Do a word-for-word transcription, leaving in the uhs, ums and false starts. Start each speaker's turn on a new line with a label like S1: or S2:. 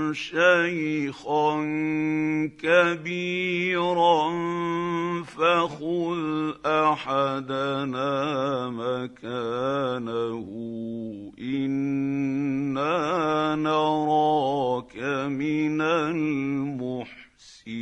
S1: شيخا كبيرا فخذ أحدنا مكانه إنا نراك من المحسنين.